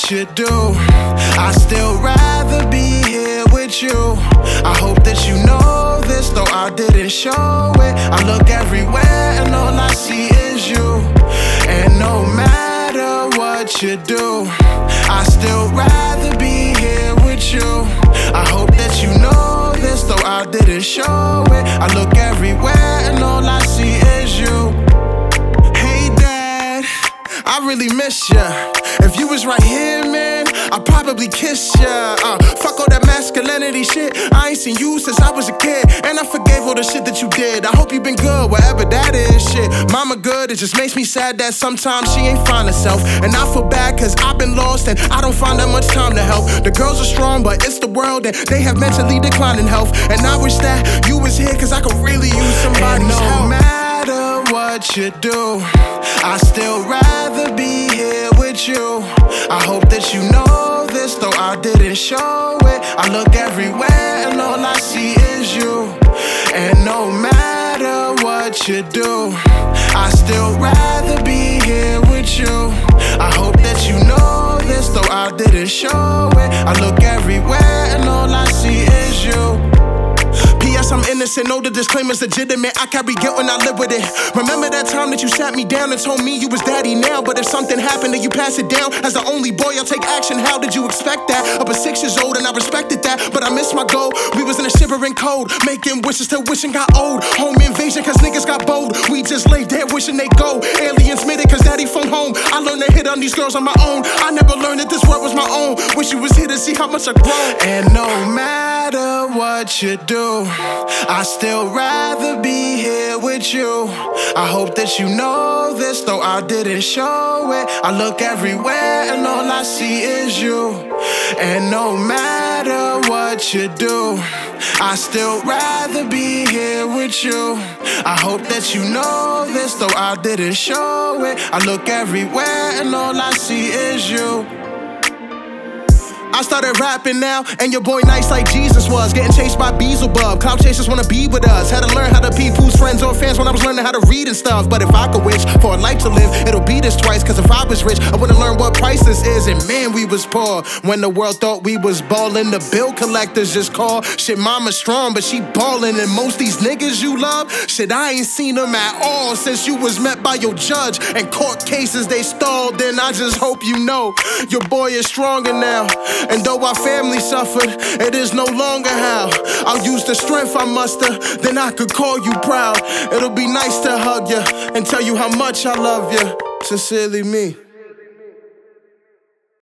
what you do. I still rather be here with you. I hope that you know this, though I didn't show it. I look everywhere and all I see is you. And no matter what you do, I still rather be here with you. I hope that you know this, though I didn't show it. I look everywhere and all I see is you. Hey Dad, I really miss ya. If you was right here, man, I'd probably kiss ya. Fuck all that masculinity shit. I ain't seen you since I was a kid, and I forgave all the shit that you did. I hope you been good, wherever that is. Shit, mama good, it just makes me sad that sometimes she ain't find herself. And I feel bad cause I've been lost and I don't find that much time to help. The girls are strong, but it's the world and they have mentally declining health. And I wish that you was here cause I could really use somebody's help. No matter what you do, I still rather be here with you. I hope that you know this, though I didn't show it. I look everywhere and all I see is you. And no matter what you do, I still rather be here with you. I hope that you know this, though I didn't show it. I look everywhere and all I see is you. P.S. I'm innocent, know the disclaimer's legitimate. I carry guilt and I live with it. Remember that time that you sat me down and told me you was daddy now, but if something happened, then you pass it down. As the only boy, I'll take action. How did you expect that? I was 6 years old and I respected that, but I missed my goal. We was in a shivering cold, making wishes till wishing got old. Home invasion cause niggas got bold. We just lay there wishing they go. Aliens made it cause daddy phone home. I learned to hit on these girls on my own. I never learned that this world was my own. Wish you was here to see how much I grown. And no matter what you do, I still rather be here with you. I hope that you know this, though I didn't show it. I look everywhere and all I see is you. And no matter what you do, I still rather be here with you. I hope that you know this, though I didn't show it. I look everywhere and all I see is you. I started rapping now, and your boy nice like Jesus was. Getting chased by Beelzebub, clout chasers wanna be with us. Had to learn how to peep who's friends or fans when I was learning how to read and stuff. But if I could wish for a life to live, it'll be this twice. Cause if I was rich, I wouldn't learn what priceless is. And man, we was poor when the world thought we was ballin'. The bill collectors just call. Shit, mama strong, but she ballin'. And most these niggas you love, shit, I ain't seen them at all since you was met by your judge. And court cases they stalled. And I just hope you know your boy is stronger now. And though our family suffered, it is no longer how. I'll use the strength I muster, then I could call you proud. It'll be nice to hug you and tell you how much I love you. Sincerely me.